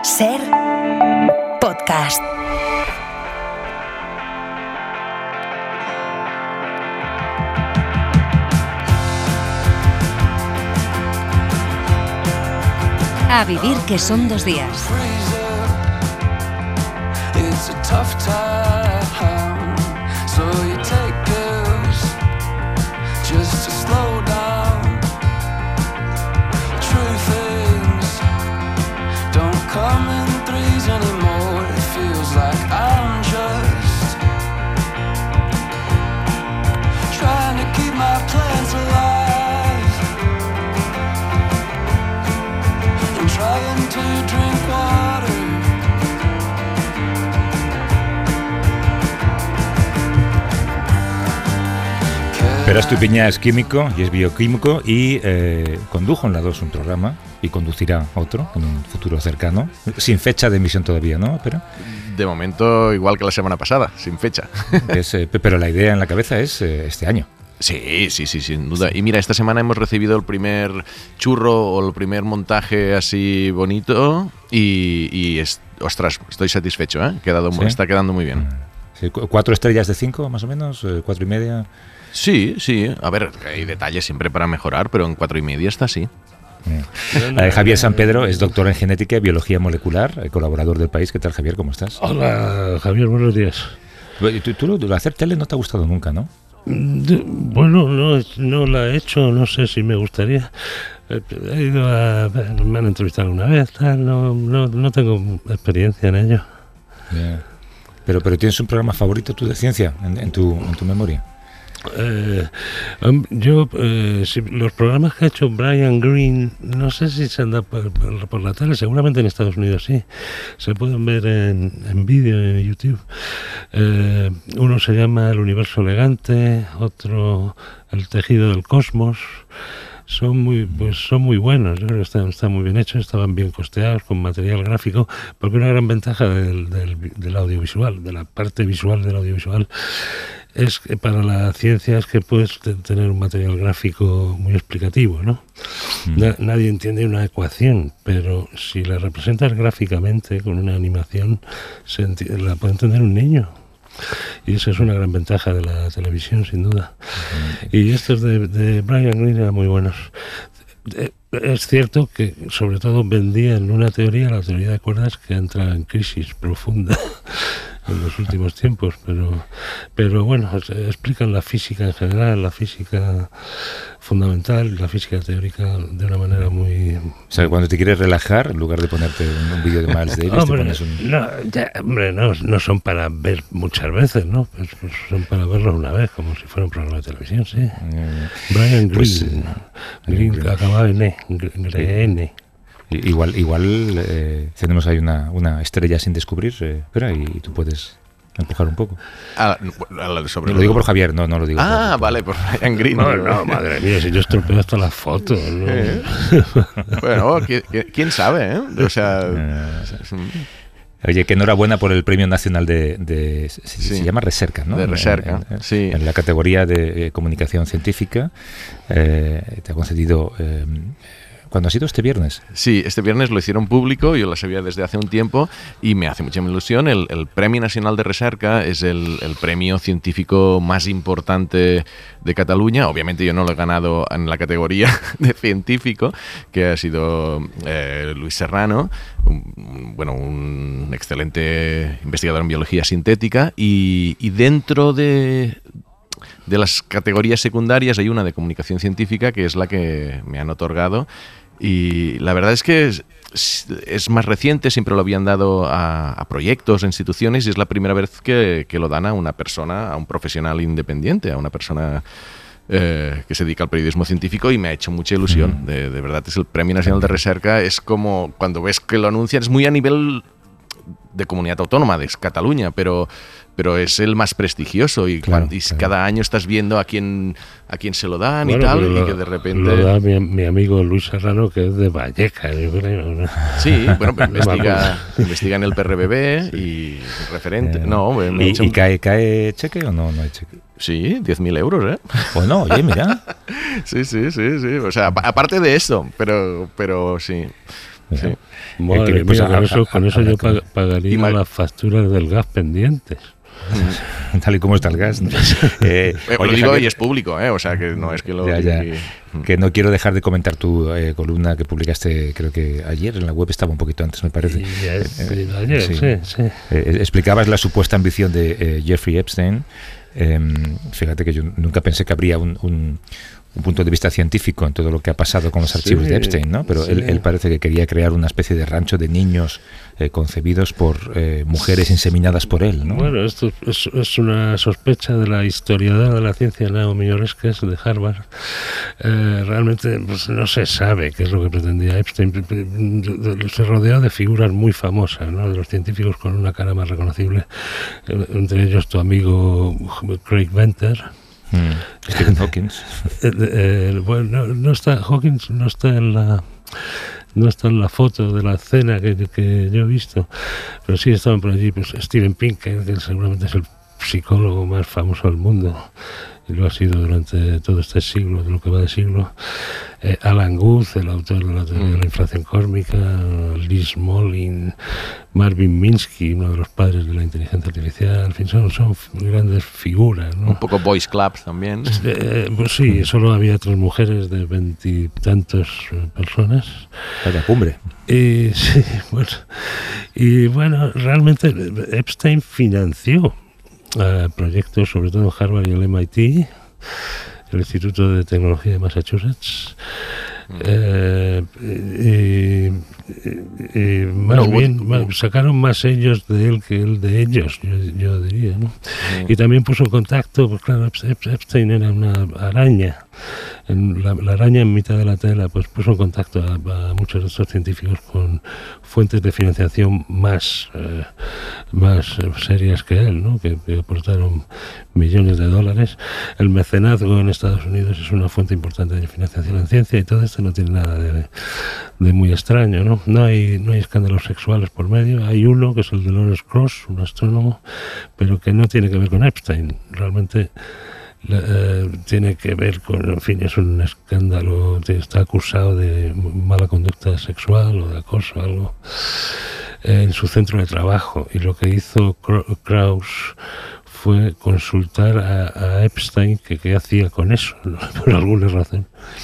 Ser podcast. A vivir que son 2 días. Pero Estupiñá es químico y es bioquímico y condujo en la 2 un programa y conducirá otro en un futuro cercano, sin fecha de emisión todavía, ¿no? Pero de momento igual que la semana pasada, sin fecha. Pero la idea en la cabeza es este año. Sí, sin duda. Y mira, esta semana hemos recibido el primer churro o el primer montaje así bonito y ostras, estoy satisfecho, ¿eh? ¿Sí? Está quedando muy bien. Sí, 4 estrellas de 5 más o menos, 4,5. Sí. A ver, hay detalles siempre para mejorar, pero en 4,5 está así. Javier San Pedro es doctor en genética y biología molecular, colaborador del País. ¿Qué tal, Javier? ¿Cómo estás? Hola, Javier, buenos días. Tú hacer tele no te ha gustado nunca, ¿no? Bueno, no la he hecho, no sé si me gustaría. He ido me han entrevistado una vez, no tengo experiencia en ello. Yeah. Pero ¿tienes un programa favorito tú de ciencia en tu memoria? Los programas que ha hecho Brian Greene, no sé si se han dado por la tele, seguramente en Estados Unidos sí, se pueden ver en vídeo en YouTube. Uno se llama El universo elegante, otro El tejido del cosmos. Son muy buenos, yo creo que están muy bien hechos, estaban bien costeados, con material gráfico, porque una gran ventaja del audiovisual, de la parte visual del audiovisual, es que para la ciencia es que puedes tener un material gráfico muy explicativo, ¿no? Nadie entiende una ecuación, pero si la representas gráficamente con una animación, la puede entender un niño. Y esa es una gran ventaja de la televisión, sin duda. Y estos de Brian Greene eran muy buenos. Es cierto que sobre todo vendían la teoría de cuerdas, que entra en crisis profunda en los últimos tiempos, pero bueno, explican la física en general, la física fundamental, la física teórica de una manera muy... O sea, cuando te quieres relajar, en lugar de ponerte un vídeo de Miles Davis, te pones un... No son para ver muchas veces, ¿no? Pues son para verlos una vez, como si fuera un programa de televisión, sí. Brian Greene, pues, Greene acababa en Greene. Igual tenemos ahí una estrella sin descubrir, pero y tú puedes empujar un poco. Lo digo por Javier, no lo digo. Vale, por Brian Greene. No, madre mía, si yo estropeo hasta las fotos, ¿no? Bueno, quién sabe, ¿eh? O sea... Oye, que enhorabuena por el Premio Nacional se llama Recerca, ¿no? De Recerca, sí. En la categoría de comunicación científica te ha concedido... ¿Cuándo ha sido? ¿Este viernes? Sí, este viernes lo hicieron público, yo lo sabía desde hace un tiempo y me hace mucha ilusión. El Premio Nacional de Recerca es el premio científico más importante de Cataluña. Obviamente yo no lo he ganado en la categoría de científico, que ha sido Luis Serrano, un excelente investigador en biología sintética, y dentro de las categorías secundarias hay una de comunicación científica, que es la que me han otorgado, y la verdad es que es más reciente, siempre lo habían dado a proyectos, a instituciones, y es la primera vez que lo dan a una persona, a un profesional independiente, a una persona que se dedica al periodismo científico, y me ha hecho mucha ilusión. De verdad, es el Premio Nacional de Recerca, es como cuando ves que lo anuncian, es muy a nivel de comunidad autónoma, de Cataluña, pero es el más prestigioso y cada año estás viendo a quién se lo dan y tal, y que de repente... Lo da mi amigo Luis Serrano, que es de Vallecas, yo creo, ¿no? Sí, bueno, investiga en el PRBB y referente... ¿Y cae cheque o no hay cheque? Sí, 10.000 euros, ¿eh? Bueno, oye, mira. Sí. O sea, aparte de eso, pero sí. Sí. Madre mía, con eso yo pagaría las facturas del gas pendientes. Tal y como está el gas, ¿no? Lo digo Javier, y es público, o sea que no es que lo... Que no quiero dejar de comentar tu columna que publicaste, creo que ayer, en la web estaba un poquito antes, me parece. Ayer, sí. Explicabas la supuesta ambición de Jeffrey Epstein. Fíjate que yo nunca pensé que habría un punto de vista científico en todo lo que ha pasado con los archivos de Epstein, ¿no? Pero él parece que quería crear una especie de rancho de niños concebidos por mujeres inseminadas por él, ¿no? Bueno, esto es una sospecha de la historiadora de la ciencia Naomi Oreskes de Harvard. Realmente pues, no se sabe qué es lo que pretendía Epstein. Se rodeó de figuras muy famosas, ¿no? De los científicos con una cara más reconocible, entre ellos tu amigo Craig Venter. Stephen Hawking. Bueno, Hawkins no está en la foto de la cena que yo he visto, pero sí estaban por allí pues Steven Pinker, que seguramente es el psicólogo más famoso del mundo y lo ha sido durante todo este siglo, de lo que va de siglo. Alan Guth, el autor de la teoría de la inflación cósmica, Liz Molin, Marvin Minsky, uno de los padres de la inteligencia artificial. En fin, son grandes figuras, ¿no? Un poco Boys Club también. Pues sí, solo había 3 mujeres de 20 y tantos personas. Vaya cumbre. Y bueno, realmente Epstein financió proyectos, sobre todo en Harvard y el MIT, el Instituto de Tecnología de Massachusetts. Sacaron más ellos de él que él de ellos, yo diría, ¿no? Y también puso en contacto, pues claro, Epstein era una araña, la araña en mitad de la tela, pues puso en contacto a muchos de estos científicos con fuentes de financiación más serias que él, ¿no? Que aportaron millones de dólares. El mecenazgo en Estados Unidos es una fuente importante de financiación en ciencia y todo esto no tiene nada de muy extraño, ¿no? No hay escándalos sexuales por medio. Hay uno que es el de Lawrence Krauss, un astrónomo, pero que no tiene que ver con Epstein. Realmente tiene que ver con, en fin, es un escándalo, está acusado de mala conducta sexual o de acoso, algo, en su centro de trabajo. Y lo que hizo Krauss fue consultar a Epstein qué hacía con eso, ¿no? Por alguna razón.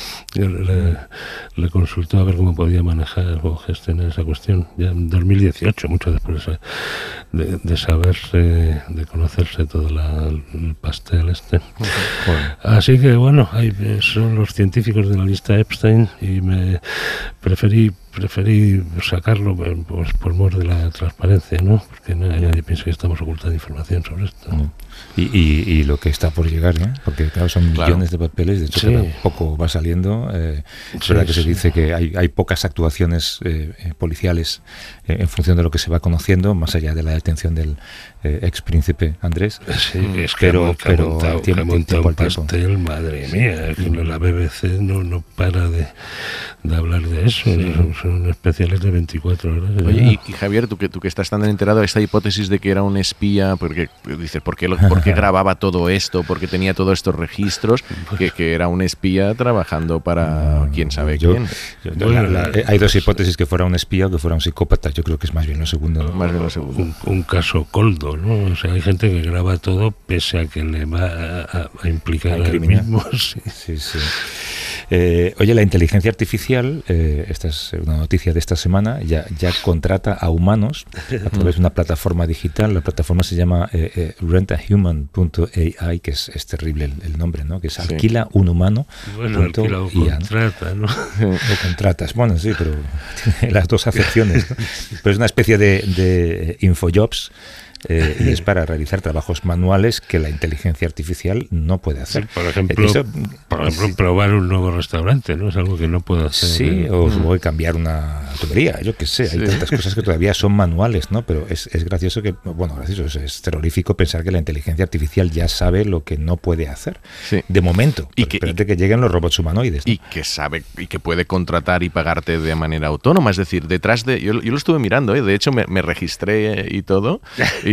Le consultó a ver cómo podía manejar o gestionar esa cuestión, ya en 2018, mucho después de saberse, de conocerse todo el pastel este. Así que bueno, son los científicos de la lista Epstein y me preferí sacarlo por mor de la transparencia, ¿no? Porque nadie piensa que estamos ocultando información sobre esto. Y lo que está por llegar, ¿no? Porque claro, son millones de papeles, de hecho cada poco va saliendo. Es verdad que se dice que hay pocas actuaciones policiales en función de lo que se va conociendo, más allá de la detención del ex príncipe Andrés. Sí, es que ha montado un pastel, madre mía, la BBC no para de hablar de eso. Son especiales de 24 horas. Oye, y Javier, tú que estás tan enterado de esta hipótesis de que era un espía, porque dices, ¿por qué grababa todo esto? ¿Por qué tenía todos estos registros? Que era un espía trabajando para quién sabe quién. Hay 2 hipótesis, que fuera un espía o que fuera un psicópata. Yo creo que es más bien lo segundo, ¿no? Más bien lo segundo. Un caso Coldo, ¿no? O sea, hay gente que graba todo pese a que le va a implicar a él mismo. Sí. Oye, la inteligencia artificial, esta es una noticia de esta semana, ya contrata a humanos a través de una plataforma digital. La plataforma se llama rentahuman.ai, que es terrible el nombre, ¿no? Que es alquila un humano. Bueno, alquila o contrata, ¿no? O contratas, bueno, sí, pero tiene las 2 acepciones, ¿no? Pero es una especie de infojobs. Y es para realizar trabajos manuales que la inteligencia artificial no puede hacer. Sí, por ejemplo, probar un nuevo restaurante, ¿no? Es algo que no puedo hacer. Sí, o supongo que cambiar una tubería, yo qué sé. Hay tantas cosas que todavía son manuales, ¿no? Pero es gracioso que, es terrorífico pensar que la inteligencia artificial ya sabe lo que no puede hacer. Sí. De momento. Espérate que lleguen los robots humanoides, ¿no? Y que sabe y que puede contratar y pagarte de manera autónoma. Es decir, detrás de... Yo lo estuve mirando, de hecho me registré y todo. Y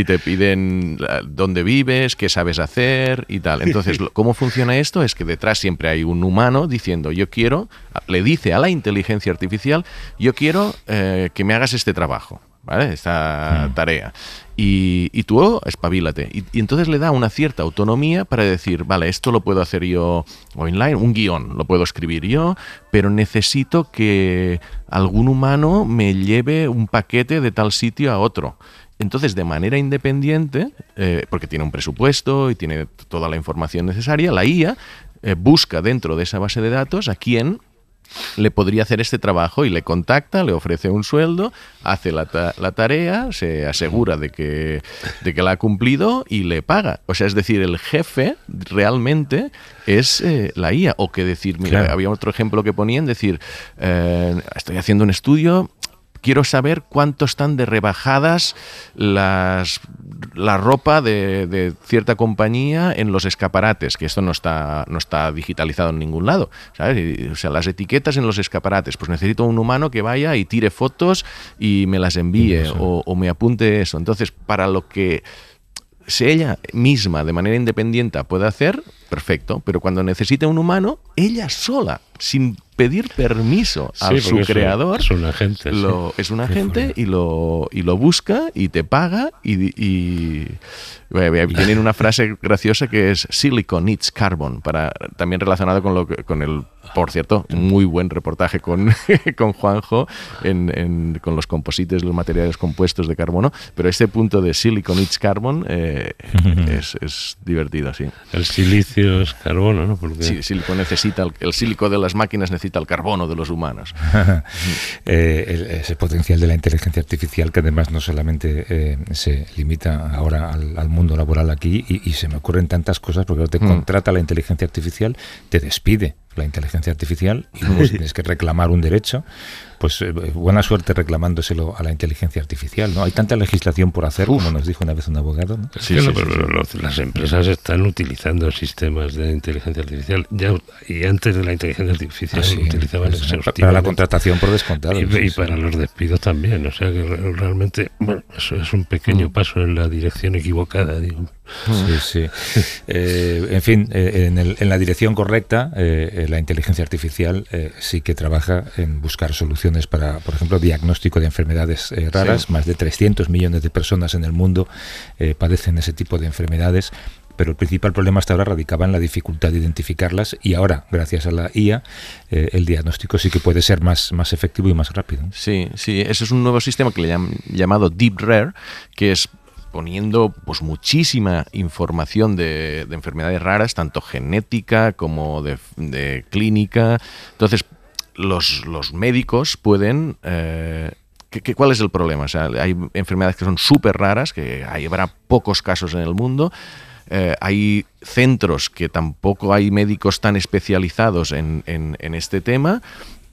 y te piden dónde vives, qué sabes hacer y tal. Entonces, ¿cómo funciona esto? Es que detrás siempre hay un humano diciendo, le dice a la inteligencia artificial, yo quiero que me hagas este trabajo, ¿vale? Esta tarea. Y tú espabilate. Y entonces le da una cierta autonomía para decir, vale, esto lo puedo hacer yo online, un guión lo puedo escribir yo, pero necesito que algún humano me lleve un paquete de tal sitio a otro. Entonces, de manera independiente, porque tiene un presupuesto y tiene toda la información necesaria, la IA busca dentro de esa base de datos a quién le podría hacer este trabajo y le contacta, le ofrece un sueldo, hace la tarea, se asegura de que la ha cumplido y le paga. O sea, es decir, el jefe realmente es la IA. O que decir, mira, claro, había otro ejemplo que ponían, decir, estoy haciendo un estudio, quiero saber cuánto están de rebajadas la ropa de cierta compañía en los escaparates, que esto no está digitalizado en ningún lado, ¿sabes? O sea, las etiquetas en los escaparates, pues necesito un humano que vaya y tire fotos y me las envíe o me apunte eso. Entonces, para lo que ella misma de manera independiente puede hacer, perfecto, pero cuando necesite un humano, ella sola, sin pedir permiso a su creador, es un agente, es un agente y lo busca y te paga y tienen una frase graciosa que es silicon needs carbon, también relacionado con el, por cierto, muy buen reportaje con Juanjo con los composites, los materiales compuestos de carbono, pero este punto de silicon needs carbon es divertido, sí. El silicio es carbono, ¿no? Porque... Sí, el sílico de las máquinas necesita el carbono de los humanos. Ese potencial de la inteligencia artificial, que además no solamente se limita ahora al mundo laboral aquí, y se me ocurren tantas cosas, porque te contrata la inteligencia artificial, te despide la inteligencia artificial y luego tienes que reclamar un derecho, pues buena suerte reclamándoselo a la inteligencia artificial, ¿no? Hay tanta legislación por hacer, como nos dijo una vez un abogado, ¿no? Sí, pero las empresas están utilizando sistemas de inteligencia artificial ya, y antes de la inteligencia artificial utilizaban para la contratación por descontado. Y para los despidos también, o sea que realmente, bueno, eso es un pequeño paso en la dirección equivocada, digo. Sí. En fin, en la dirección correcta, la inteligencia artificial sí que trabaja en buscar soluciones para, por ejemplo, diagnóstico de enfermedades raras. Sí. Más de 300 millones de personas en el mundo padecen ese tipo de enfermedades, pero el principal problema hasta ahora radicaba en la dificultad de identificarlas, y ahora, gracias a la IA, el diagnóstico sí que puede ser más efectivo y más rápido. Sí, ese es un nuevo sistema que le han llamado Deep Rare, que es poniendo pues muchísima información de enfermedades raras, tanto genética como de clínica. Entonces, los médicos pueden... ¿Cuál es el problema? O sea, hay enfermedades que son súper raras, que habrá pocos casos en el mundo. Hay centros que tampoco hay médicos tan especializados en este tema,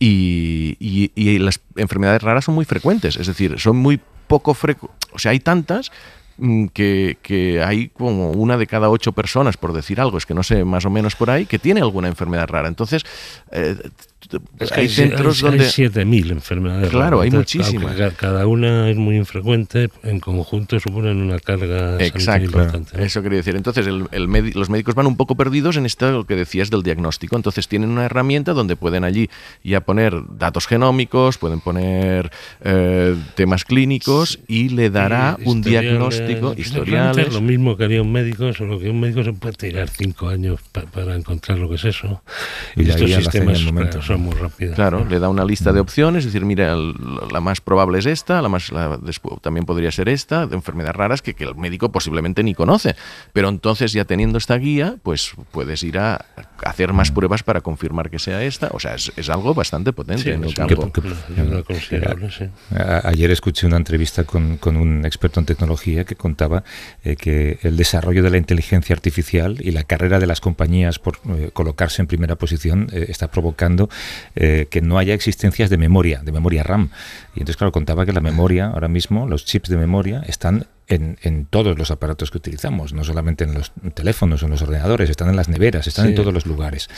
y las enfermedades raras son muy frecuentes. Es decir, son muy poco frecuentes. O sea, hay tantas que hay como 1 de cada 8 personas, por decir algo, es que no sé, más o menos por ahí, que tiene alguna enfermedad rara. Entonces, es que hay centros donde... Hay 7.000 enfermedades. Claro, hay muchísimas. Cada una es muy infrecuente, en conjunto suponen una carga sanitaria importante, ¿no? Eso quería decir. Entonces, los médicos van un poco perdidos en esto, lo que decías del diagnóstico. Entonces, tienen una herramienta donde pueden allí ya poner datos genómicos, pueden poner temas clínicos, y le dará un diagnóstico, historiales. Lo mismo que haría un médico, solo que un médico se puede tirar 5 años para encontrar lo que es eso. Y estos sistemas son muy rápidos. Claro, le da una lista de opciones, es decir, mira, la más probable es esta, después también podría ser esta, de enfermedades raras que el médico posiblemente ni conoce. Pero entonces, ya teniendo esta guía, pues puedes ir a hacer más pruebas para confirmar que sea esta. O sea, es algo bastante potente en el campo. Ayer escuché una entrevista con un experto en tecnología que contaba que el desarrollo de la inteligencia artificial y la carrera de las compañías por colocarse en primera posición está provocando que no haya existencias de memoria RAM. Y entonces, claro, contaba que la memoria, ahora mismo, los chips de memoria están en todos los aparatos que utilizamos, no solamente en los teléfonos o en los ordenadores, están en las neveras, están en todos los lugares.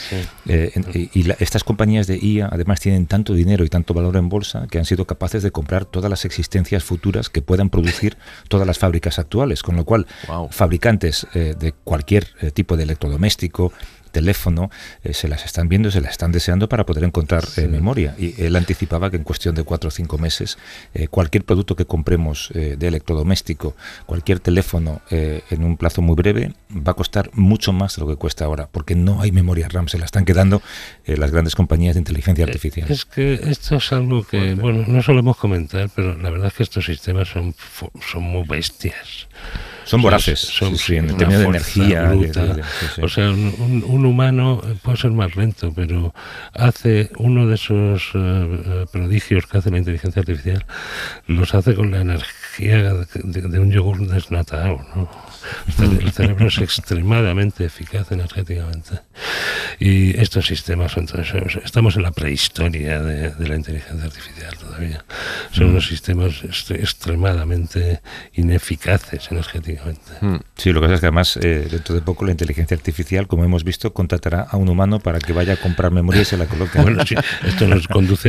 Estas compañías de IA además tienen tanto dinero y tanto valor en bolsa que han sido capaces de comprar todas las existencias futuras que puedan producir todas las fábricas actuales, con lo cual fabricantes de cualquier tipo de electrodoméstico, teléfono, se las están viendo, se las están deseando para poder encontrar memoria. Y él anticipaba que en cuestión de 4 o 5 meses cualquier producto que compremos de electrodoméstico, cualquier teléfono en un plazo muy breve va a costar mucho más de lo que cuesta ahora, porque no hay memoria RAM, se la están quedando las grandes compañías de inteligencia artificial. Es que esto es algo que, bueno, no solemos comentar, pero la verdad es que estos sistemas son muy bestias. Son voraces, en términos de energía. O sea, un humano puede ser más lento, pero hace uno de esos prodigios que hace la inteligencia artificial, los hace con la energía de un yogur desnatado, ¿no? El cerebro es extremadamente eficaz energéticamente. Y estos sistemas son estamos en la prehistoria de la inteligencia artificial todavía. Son unos sistemas extremadamente ineficaces energéticamente. Sí, lo que pasa es que además dentro de poco la inteligencia artificial, como hemos visto, contratará a un humano para que vaya a comprar memoria y se la coloque. Bueno, sí, esto nos conduce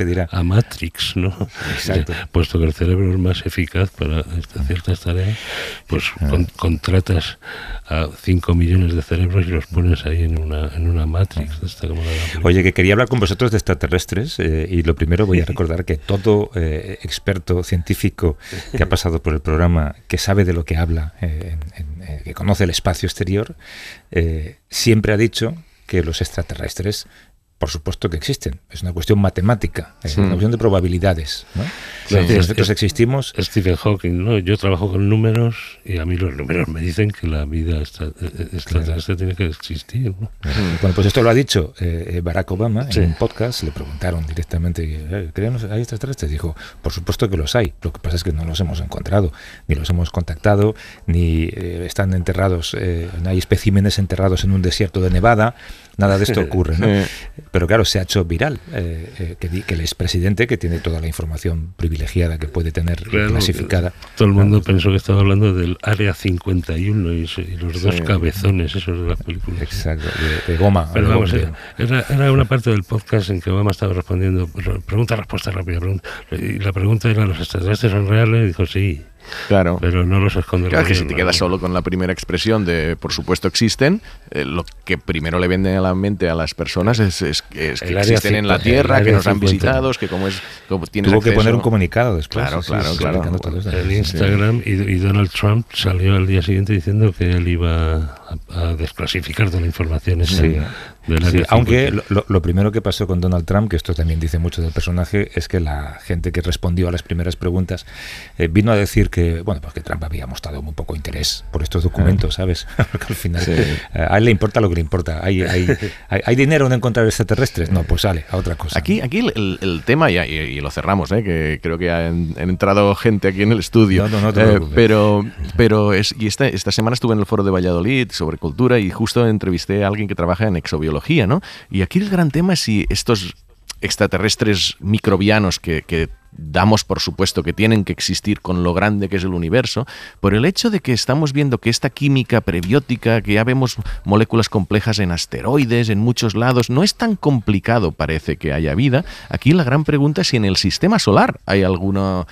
a Matrix, ¿no? Exacto. Puesto que el cerebro es más eficaz para ciertas tareas, pues contratas a 5 millones de cerebros y los pones ahí en una Matrix. Oye, que quería hablar con vosotros de extraterrestres y lo primero voy a recordar que todo experto científico que ha pasado por el programa, que sabe de lo que habla, que conoce el espacio exterior, siempre ha dicho que los extraterrestres, por supuesto que existen, es una cuestión matemática, es una cuestión de probabilidades, ¿no? Nosotros existimos. Stephen Hawking, ¿no? Yo trabajo con números y a mí los números me dicen que la vida extraterrestre tiene que existir, ¿no? Bueno, pues esto lo ha dicho Barack Obama en un podcast. Le preguntaron directamente, ¿hay extraterrestres? Dijo, por supuesto que los hay, lo que pasa es que no los hemos encontrado, ni los hemos contactado, ni están enterrados, no hay especímenes enterrados en un desierto de Nevada, nada de esto ocurre, ¿no? Pero claro, se ha hecho viral que el expresidente, que tiene toda la información privilegiada que puede tener clasificada. Todo el mundo pensó que estaba hablando del Área 51 y los dos cabezones esos de las películas. Exacto, de goma. Pero vamos, era una parte del podcast en que Obama estaba respondiendo pregunta-respuesta rápida. Y la pregunta era, ¿los extraterrestres son reales? Y dijo, sí. Claro. Pero no los esconde. Claro, que si te quedas solo con la primera expresión de por supuesto existen, lo que primero le vende a la mente a las personas es que existen en la Tierra, que nos han visitado, que como tienes Tuvo acceso... que poner un comunicado después. Claro. En Instagram, y Donald Trump salió al día siguiente diciendo que él iba a desclasificar toda la información aunque lo primero que pasó con Donald Trump, que esto también dice mucho del personaje, es que la gente que respondió a las primeras preguntas vino a decir que, bueno, pues que Trump había mostrado muy poco interés por estos documentos, ¿sabes? Porque al final a él le importa lo que le importa. ¿Hay dinero en encontrar extraterrestres? No, pues sale, a otra cosa. Aquí el tema, y lo cerramos, que creo que han entrado gente aquí en el estudio. No te preocupes. Pero esta semana estuve en el foro de Valladolid sobre cultura y justo entrevisté a alguien que trabaja en exobiología, ¿no? Y aquí el gran tema es si estos extraterrestres microbianos que damos por supuesto que tienen que existir con lo grande que es el universo, por el hecho de que estamos viendo que esta química prebiótica, que ya vemos moléculas complejas en asteroides, en muchos lados, no es tan complicado, parece que haya vida. Aquí la gran pregunta es si en el sistema solar hay alguna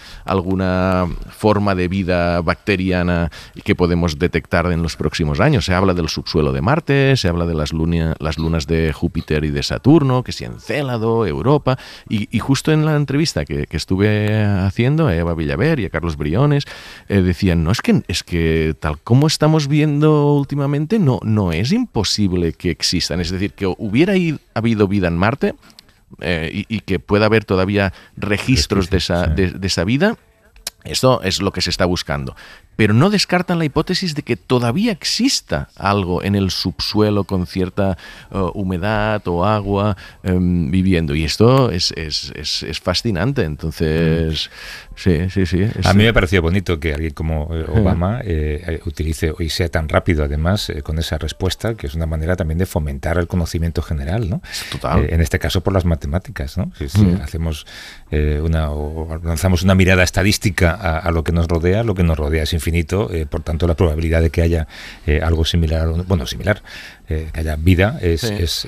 forma de vida bacteriana que podemos detectar en los próximos años. Se habla del subsuelo de Marte, se habla de las lunas de Júpiter y de Saturno, que si Encélado, Europa, y justo en la entrevista que estuve haciendo a Eva Villaver y a Carlos Briones, decían, no, es que tal como estamos viendo últimamente, no es imposible que existan. Es decir, que hubiera habido vida en Marte y que pueda haber todavía registros de esa vida. Esto es lo que se está buscando. Pero no descartan la hipótesis de que todavía exista algo en el subsuelo con cierta humedad o agua viviendo. Y esto es fascinante. Entonces, sí. A mí me pareció bonito que alguien como Obama utilice y sea tan rápido, además, con esa respuesta, que es una manera también de fomentar el conocimiento general, ¿no? Total. En este caso por las matemáticas, ¿no? Si hacemos o lanzamos una mirada estadística afecta a lo que nos rodea es infinito, por tanto la probabilidad de que haya algo similar, que haya vida es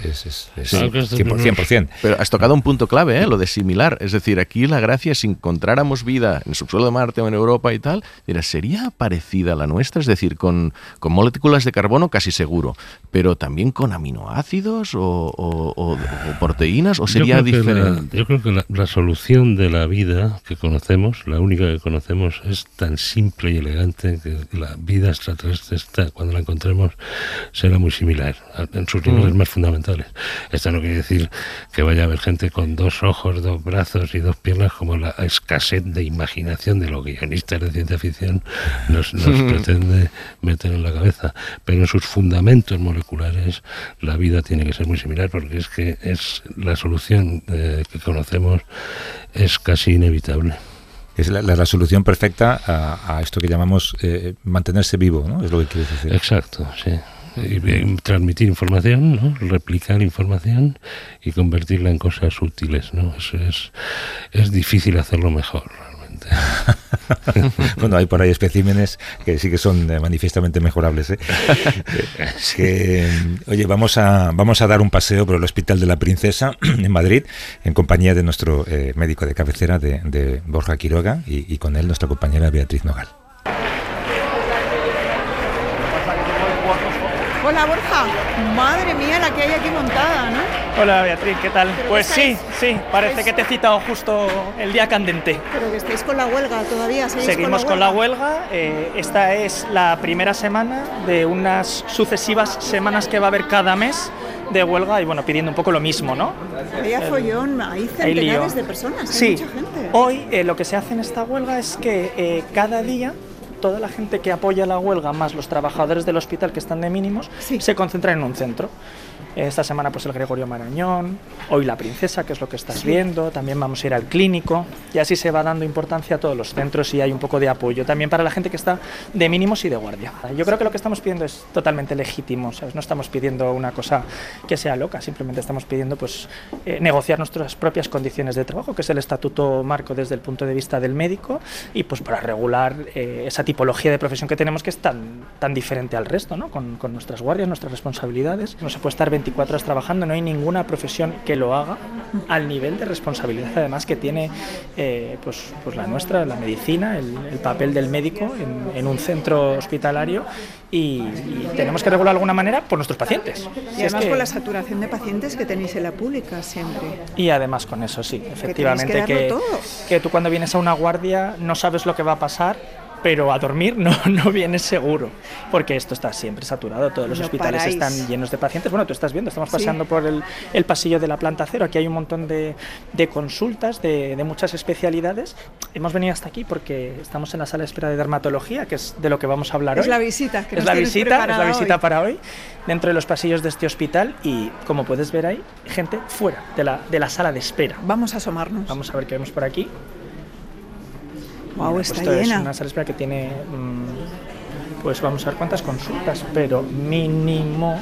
100%. Pero has tocado un punto clave, lo de similar. Es decir, aquí la gracia, si encontráramos vida en el subsuelo de Marte o en Europa y tal, ¿sería parecida a la nuestra? Es decir, con moléculas de carbono casi seguro, pero también con aminoácidos o proteínas, ¿o sería diferente? Yo creo que la solución de la vida que conocemos, la única que conocemos, es tan simple y elegante que la vida extraterrestre, cuando la encontremos, será muy similar en sus niveles más fundamentales. Esto no quiere decir que vaya a haber gente con 2 ojos, 2 brazos y 2 piernas, como la escasez de imaginación de los guionistas de ciencia ficción nos pretende meter en la cabeza. Pero en sus fundamentos moleculares la vida tiene que ser muy similar, porque es que la solución que conocemos es casi inevitable. Es la solución perfecta a esto que llamamos mantenerse vivo, ¿no? Es lo que quieres decir. Exacto, sí. Y transmitir información, ¿no? Replicar información y convertirla en cosas útiles, ¿no? Es difícil hacerlo mejor, realmente. Bueno, hay por ahí especímenes que sí que son manifiestamente mejorables, ¿eh? Oye, vamos a dar un paseo por el Hospital de la Princesa en Madrid, en compañía de nuestro médico de cabecera, de Borja Quiroga, y con él nuestra compañera Beatriz Nogal. Hola Borja, madre mía la que hay aquí montada, ¿no? Hola Beatriz, ¿qué tal? Pues sí, parece que te he citado justo el día candente. Pero que estáis con la huelga todavía, Seguimos con la huelga. Esta es la primera semana de unas sucesivas semanas que va a haber cada mes de huelga y bueno, pidiendo un poco lo mismo, ¿no? Hay follón, hay centenares de personas, hay mucha gente. Hoy lo que se hace en esta huelga es que cada día toda la gente que apoya la huelga, más los trabajadores del hospital que están de mínimos, se concentran en un centro. Esta semana pues el Gregorio Marañón, hoy la Princesa, que es lo que estás viendo, también vamos a ir al Clínico, y así se va dando importancia a todos los centros y hay un poco de apoyo también para la gente que está de mínimos y de guardia. Yo creo que lo que estamos pidiendo es totalmente legítimo, ¿sabes? No estamos pidiendo una cosa que sea loca, simplemente estamos pidiendo pues negociar nuestras propias condiciones de trabajo, que es el estatuto marco desde el punto de vista del médico, y pues para regular esa tipología de profesión que tenemos, que es tan diferente al resto, ¿no? Con nuestras guardias, nuestras responsabilidades. No se puede estar 24 horas trabajando, no hay ninguna profesión que lo haga al nivel de responsabilidad además que tiene pues la nuestra, la medicina, el papel del médico en un centro hospitalario, y tenemos que regular de alguna manera por nuestros pacientes. Y además con la saturación de pacientes que tenéis en la pública siempre. Y además con eso sí, efectivamente, que tú cuando vienes a una guardia no sabes lo que va a pasar, pero a dormir no vienes seguro, porque esto está siempre saturado, todos los hospitales están llenos de pacientes. Bueno, tú estás viendo, estamos paseando por el pasillo de la planta 0, aquí hay un montón de consultas de muchas especialidades. Hemos venido hasta aquí porque estamos en la sala de espera de dermatología, que es de lo que vamos a hablar hoy. Es la visita que es la visita para hoy, dentro de los pasillos de este hospital, y como puedes ver ahí, gente fuera de la sala de espera. Vamos a asomarnos. Vamos a ver qué vemos por aquí. Wow, está esto llena. Es una sala de espera que tiene, pues vamos a ver cuántas consultas, pero mínimo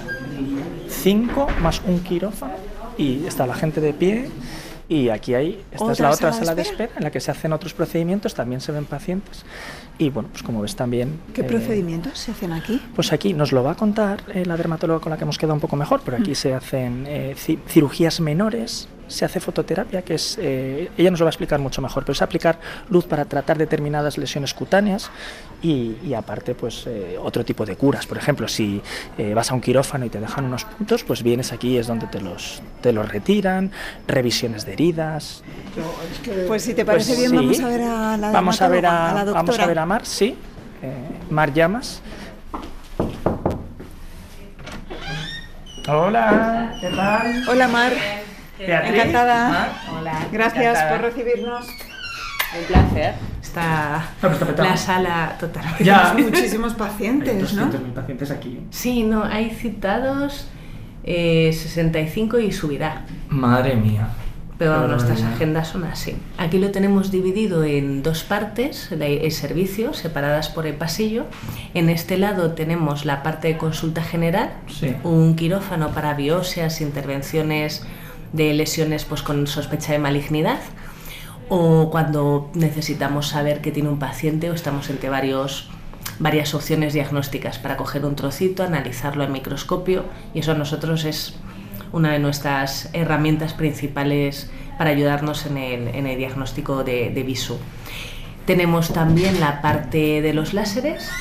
5 más un quirófano, y está la gente de pie. Y aquí esta es la otra sala de espera en la que se hacen otros procedimientos, también se ven pacientes. Y bueno, pues como ves también... ¿Qué procedimientos se hacen aquí? Pues aquí nos lo va a contar la dermatóloga con la que hemos quedado un poco mejor, pero aquí se hacen cirugías menores, se hace fototerapia, que es... ella nos lo va a explicar mucho mejor, pero es aplicar luz para tratar determinadas lesiones cutáneas y aparte pues otro tipo de curas. Por ejemplo, si vas a un quirófano y te dejan unos puntos, pues vienes aquí, es donde te los retiran, revisiones de heridas. Pues si te parece bien, vamos a ver a la vamos a ver a la doctora. Vamos a ver a Mar, sí. Mar Llamas. Hola, ¿qué tal? Hola Mar. Beatriz. Encantada. Mar. Hola. Gracias Encantada. por recibirnos. Un placer. Está la sala totalmente. Ya. Muchísimos pacientes, ¿no? 200.000 pacientes aquí. Sí, no, hay citados 65 y subirá. Madre mía. Pero nuestras agendas son así. Aquí lo tenemos dividido en 2 partes, el servicio, separadas por el pasillo. En este lado tenemos la parte de consulta general, un quirófano para biopsias, intervenciones de lesiones pues con sospecha de malignidad, o cuando necesitamos saber qué tiene un paciente o estamos entre varias opciones diagnósticas para coger un trocito, analizarlo en microscopio, y eso a nosotros es una de nuestras herramientas principales para ayudarnos en el diagnóstico de visu. Tenemos también la parte de los láseres,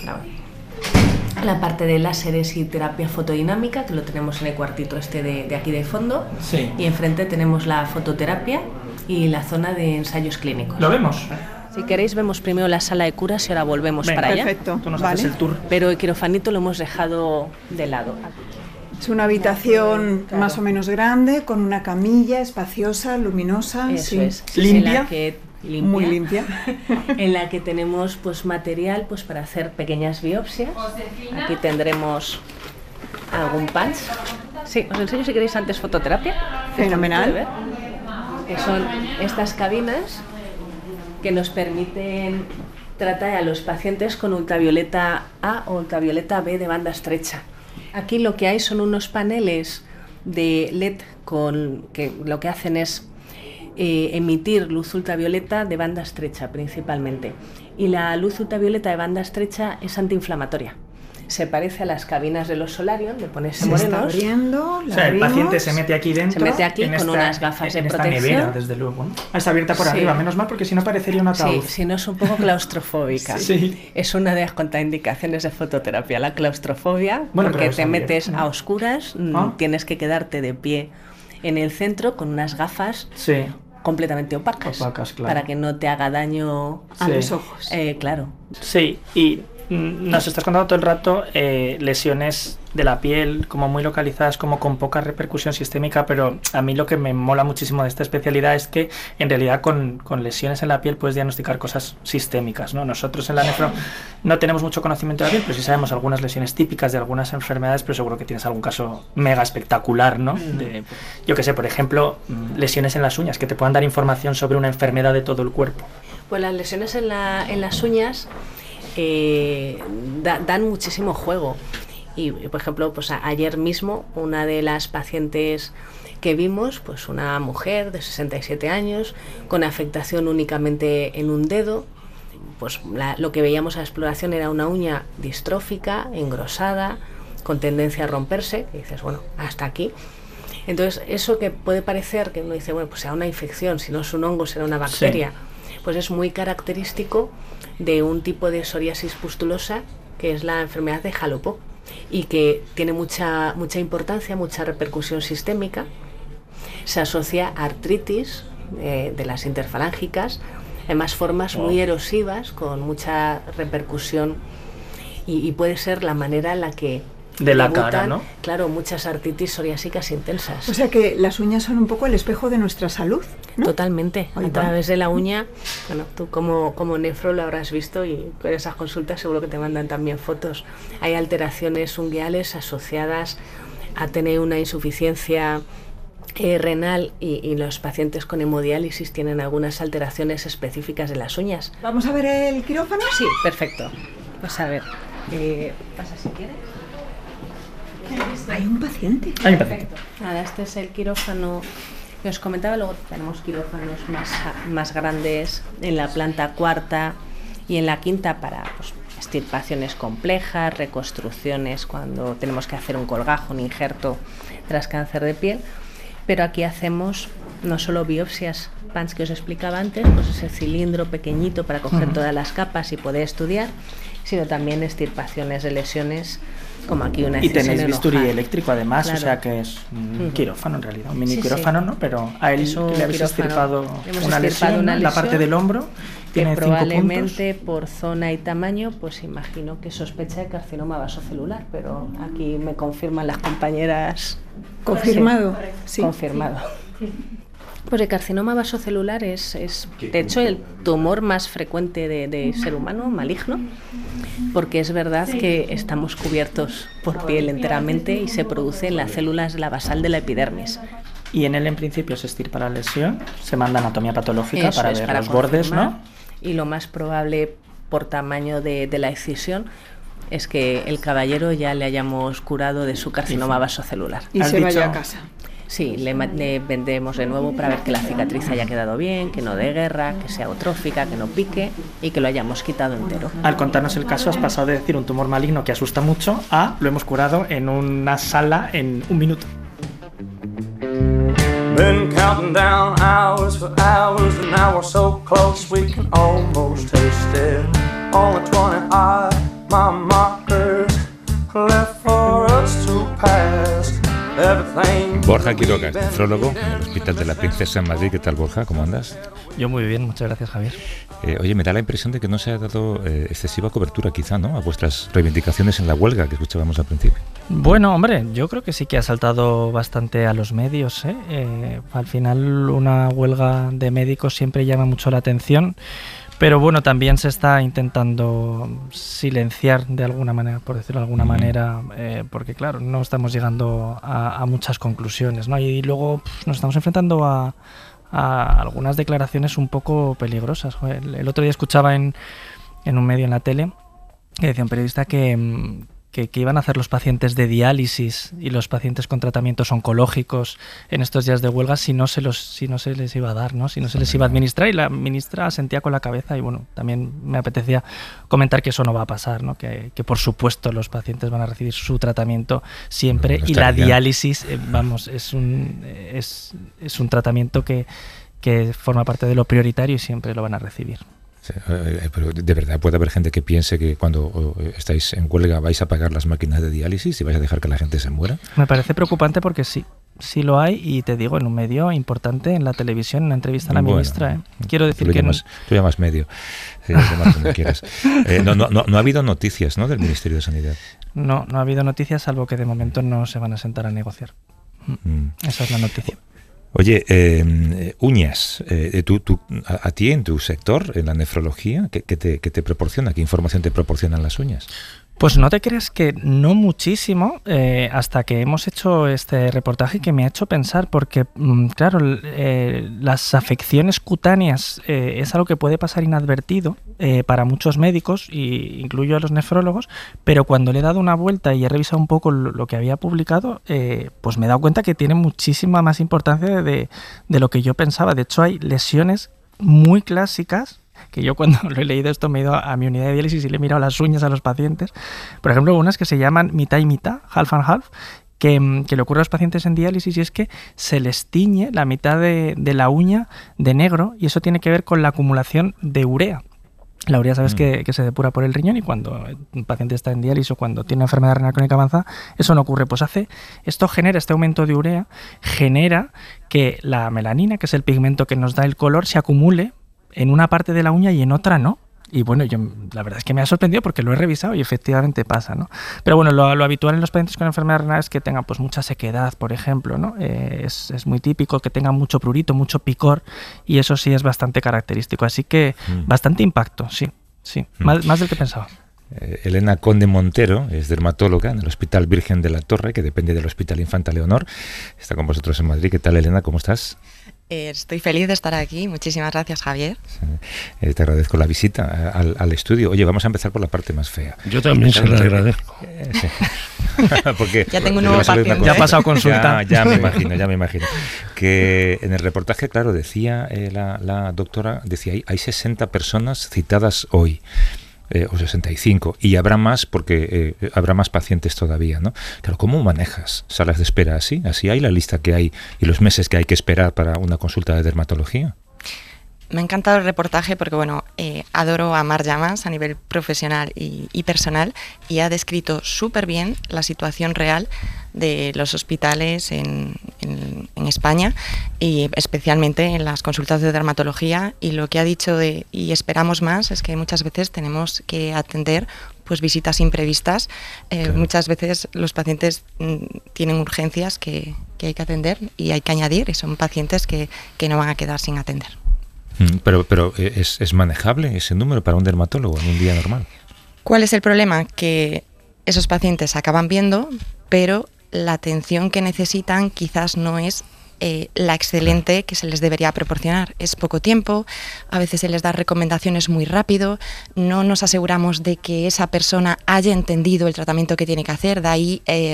la parte de láseres y terapia fotodinámica, que lo tenemos en el cuartito de aquí de fondo, sí. Y enfrente tenemos la fototerapia y la zona de ensayos clínicos. ¿Lo vemos? Si queréis vemos primero la sala de curas y ahora volvemos para allá. Perfecto. Tú nos haces el tour. Pero el quirofanito lo hemos dejado de lado. Es una habitación más o menos grande, con una camilla espaciosa, luminosa. Eso sí. es. ¿Limpia? Limpia, muy limpia. En la que tenemos pues material pues para hacer pequeñas biopsias. Aquí tendremos algún punch. Sí, os enseño si queréis antes fototerapia. Fenomenal. Que son estas cabinas que nos permiten tratar a los pacientes con ultravioleta A o ultravioleta B de banda estrecha. Aquí lo que hay son unos paneles de LED que lo que hacen es emitir luz ultravioleta de banda estrecha principalmente, y la luz ultravioleta de banda estrecha es antiinflamatoria. Se parece a las cabinas de los solarium, de ponerse morenos. Se está abriendo, o sea, el paciente se mete aquí dentro. Se mete aquí con unas gafas de protección. Esta nevera, desde luego, ¿no? Está abierta por arriba, menos mal, porque si no parecería un ataúd. Sí, si no es un poco claustrofóbica. Sí. Es una de las contraindicaciones de fototerapia, la claustrofobia, bueno, porque te metes ¿no? a oscuras, tienes que quedarte de pie en el centro con unas gafas completamente opacas, claro. Para que no te haga daño a los ojos. Claro. Sí, y nos estás contando todo el rato lesiones de la piel como muy localizadas, como con poca repercusión sistémica, pero a mí lo que me mola muchísimo de esta especialidad es que en realidad con lesiones en la piel puedes diagnosticar cosas sistémicas, ¿no? Nosotros en la nefro no tenemos mucho conocimiento de la piel, pero sí sabemos algunas lesiones típicas de algunas enfermedades, pero seguro que tienes algún caso mega espectacular, ¿no? Yo que sé, por ejemplo, lesiones en las uñas que te puedan dar información sobre una enfermedad de todo el cuerpo. Pues las lesiones en las uñas dan muchísimo juego. Y por ejemplo, pues ayer mismo una de las pacientes que vimos, pues una mujer de 67 años con afectación únicamente en un dedo, pues lo que veíamos a la exploración era una uña distrófica, engrosada, con tendencia a romperse, y dices, bueno, hasta aquí. Entonces, eso que puede parecer que uno dice, bueno, pues será una infección, si no es un hongo será una bacteria, pues es muy característico de un tipo de psoriasis pustulosa que es la enfermedad de Jalopó y que tiene mucha importancia, mucha repercusión sistémica. Se asocia a artritis de las interfalángicas, además formas muy erosivas con mucha repercusión y puede ser la manera en la que de la cara, ¿no? Claro, muchas artritis psoriásicas intensas. O sea que las uñas son un poco el espejo de nuestra salud, ¿no? Totalmente. A través de la uña, bueno, tú como nefro lo habrás visto y con esas consultas seguro que te mandan también fotos. Hay alteraciones unguiales asociadas a tener una insuficiencia renal y los pacientes con hemodiálisis tienen algunas alteraciones específicas de las uñas. ¿Vamos a ver el quirófano? Sí, perfecto. Pues a ver, pasa si quieres. Hay un paciente. Hay un paciente. Nada, este es el quirófano que os comentaba. Luego tenemos quirófanos más grandes en la planta cuarta y en la quinta para extirpaciones complejas, reconstrucciones cuando tenemos que hacer un colgajo, un injerto tras cáncer de piel. Pero aquí hacemos no solo biopsias PANS que os explicaba antes, pues ese cilindro pequeñito para coger todas las capas y poder estudiar, sino también extirpaciones de lesiones como aquí una y tenéis bisturí ojal. Eléctrico además, claro. O sea que es un quirófano en realidad, un mini quirófano, ¿no? Pero a él le habéis extirpado una lesión, la parte del hombro, tiene que 5 probablemente puntos. Por zona y tamaño, pues imagino que sospecha de carcinoma vasocelular, pero aquí me confirman las compañeras. Confirmado. Sí. Confirmado. Sí. Pues el carcinoma vasocelular es de hecho el tumor más frecuente de ser humano, maligno, porque es verdad que estamos cubiertos por piel enteramente y se produce en las células de la basal de la epidermis. Y en él en principio se extirpa la lesión, se manda anatomía patológica para ver los bordes, ¿no? Y lo más probable por tamaño de la excisión es que el caballero ya le hayamos curado de su carcinoma vasocelular. Y se vaya a casa. Sí, le vendemos de nuevo para ver que la cicatriz haya quedado bien, que no dé guerra, que sea eutrófica, que no pique y que lo hayamos quitado entero. Al contarnos el caso has pasado de decir un tumor maligno que asusta mucho a lo hemos curado en una sala en 1 minuto. Been counting down hours for hours, and now we're so close we can almost taste it. Only 20 mile markers left for us to pass. Everything. Borja Quiroga, nefrólogo en el Hospital de la Princesa en Madrid. ¿Qué tal, Borja? ¿Cómo andas? Yo muy bien, muchas gracias, Javier. Oye, me da la impresión de que no se ha dado excesiva cobertura, quizá, ¿no?, a vuestras reivindicaciones en la huelga que escuchábamos al principio. Bueno, hombre, yo creo que sí que ha saltado bastante a los medios, ¿eh? Al final una huelga de médicos siempre llama mucho la atención, pero bueno, también se está intentando silenciar de alguna manera, por decirlo de alguna manera, porque claro, no estamos llegando a muchas conclusiones, ¿no? Y luego nos estamos enfrentando a algunas declaraciones un poco peligrosas. El otro día escuchaba en un medio en la tele que decía un periodista que iban a hacer los pacientes de diálisis y los pacientes con tratamientos oncológicos en estos días de huelga si no se les iba a dar, ¿no? Si no se les iba a administrar, y la ministra asentía con la cabeza. Y bueno, también me apetecía comentar que eso no va a pasar, ¿no? Que por supuesto los pacientes van a recibir su tratamiento siempre, y la diálisis, es un tratamiento que forma parte de lo prioritario y siempre lo van a recibir. Pero de verdad puede haber gente que piense que cuando estáis en huelga vais a pagar las máquinas de diálisis y vais a dejar que la gente se muera. Me parece preocupante porque sí lo hay, y te digo, en un medio importante, en la televisión, en una entrevista a la ministra. Quiero decir que tú llamas medio, llamas donde quieras. No ha habido noticias, ¿no?, del Ministerio de Sanidad. No ha habido noticias, salvo que de momento no se van a sentar a negociar. Esa es la noticia. Oye, uñas, a ti en tu sector, en la nefrología, ¿qué te proporciona? ¿Qué información te proporcionan las uñas? Pues no te creas que no muchísimo, hasta que hemos hecho este reportaje, que me ha hecho pensar, porque claro, las afecciones cutáneas es algo que puede pasar inadvertido para muchos médicos, y incluyo a los nefrólogos, pero cuando le he dado una vuelta y he revisado un poco lo que había publicado, pues me he dado cuenta que tiene muchísima más importancia de lo que yo pensaba. De hecho, hay lesiones muy clásicas que yo, cuando lo he leído esto, me he ido a mi unidad de diálisis y le he mirado las uñas a los pacientes. Por ejemplo, unas que se llaman mitad y mitad, half and half, que le ocurre a los pacientes en diálisis, y es que se les tiñe la mitad de la uña de negro, y eso tiene que ver con la acumulación de urea. La urea, sabes que se depura por el riñón, y cuando un paciente está en diálisis o cuando tiene una enfermedad renal crónica avanzada, eso no ocurre. Pues esto genera, este aumento de urea genera que la melanina, que es el pigmento que nos da el color, se acumule en una parte de la uña y en otra no. Y bueno, la verdad es que me ha sorprendido porque lo he revisado y efectivamente pasa, ¿no? Pero bueno, lo habitual en los pacientes con enfermedades renales es que tengan pues mucha sequedad, por ejemplo, ¿no? Es muy típico que tengan mucho prurito, mucho picor, y eso sí es bastante característico. Así que bastante impacto, sí. Más del que pensaba. Elena Conde Montero es dermatóloga en el Hospital Virgen de la Torre, que depende del Hospital Infanta Leonor. Está con vosotros en Madrid. ¿Qué tal, Elena? ¿Cómo estás? Estoy feliz de estar aquí. Muchísimas gracias, Javier. Te agradezco la visita al estudio. Oye, vamos a empezar por la parte más fea. Yo también se lo agradezco. Porque ya tengo un nuevo paciente. Ya ha pasado consulta. Ya me imagino. Que en el reportaje, claro, decía la doctora, decía, hay 60 personas citadas hoy. O 65, y habrá más porque habrá más pacientes todavía, ¿no? Claro, ¿cómo manejas salas de espera así? ¿Así hay la lista que hay y los meses que hay que esperar para una consulta de dermatología? Me ha encantado el reportaje porque, bueno, adoro a Mar Llamas a nivel profesional y personal, y ha descrito súper bien la situación real de los hospitales en España, y especialmente en las consultas de dermatología. Y lo que ha dicho y esperamos más, es que muchas veces tenemos que atender pues visitas imprevistas. Claro. Muchas veces los pacientes tienen urgencias que hay que atender y hay que añadir, y son pacientes que no van a quedar sin atender. Pero ¿es manejable ese número para un dermatólogo en un día normal? ¿Cuál es el problema? Que esos pacientes acaban viendo, pero la atención que necesitan quizás no es la excelente que se les debería proporcionar. Es poco tiempo, a veces se les da recomendaciones muy rápido, no nos aseguramos de que esa persona haya entendido el tratamiento que tiene que hacer, de ahí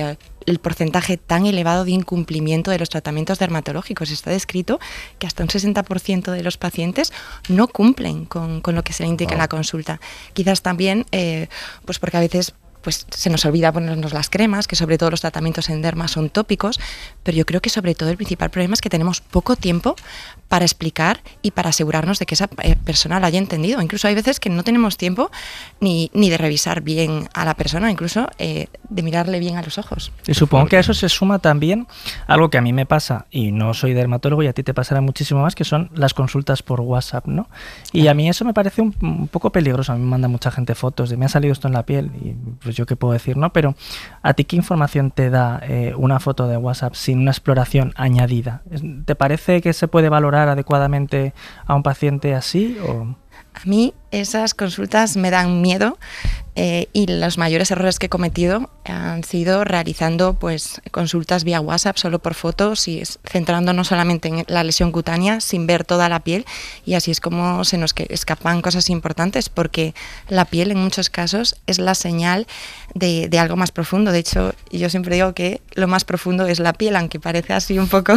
el porcentaje tan elevado de incumplimiento de los tratamientos dermatológicos. Está descrito que hasta un 60% de los pacientes no cumplen con lo que se le indica en la consulta. Quizás también, pues porque a veces pues se nos olvida ponernos las cremas, que sobre todo los tratamientos en derma son tópicos, pero yo creo que sobre todo el principal problema es que tenemos poco tiempo para explicar y para asegurarnos de que esa persona lo haya entendido. Incluso hay veces que no tenemos tiempo ni de revisar bien a la persona, incluso de mirarle bien a los ojos. Y supongo que a eso se suma también algo que a mí me pasa, y no soy dermatólogo y a ti te pasará muchísimo más, que son las consultas por WhatsApp, ¿no? Y a mí eso me parece un poco peligroso. A mí me manda mucha gente fotos de me ha salido esto en la piel y pues yo qué puedo decir, ¿no? Pero ¿a ti qué información te da una foto de WhatsApp sin una exploración añadida? ¿Te parece que se puede valorar adecuadamente a un paciente así? ¿O? A mí esas consultas me dan miedo y los mayores errores que he cometido han sido realizando pues consultas vía WhatsApp solo por fotos y centrándonos solamente en la lesión cutánea sin ver toda la piel, y así es como se nos escapan cosas importantes, porque la piel en muchos casos es la señal de algo más profundo. De hecho, yo siempre digo que lo más profundo es la piel, aunque parece así un poco